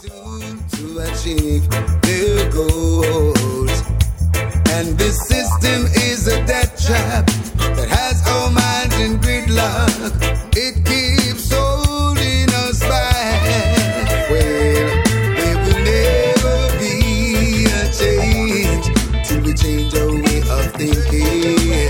To achieve their goals. And this system is a death trap that has our minds in gridlock. It keeps holding us back. Well, there will never be a change till we change our way of thinking.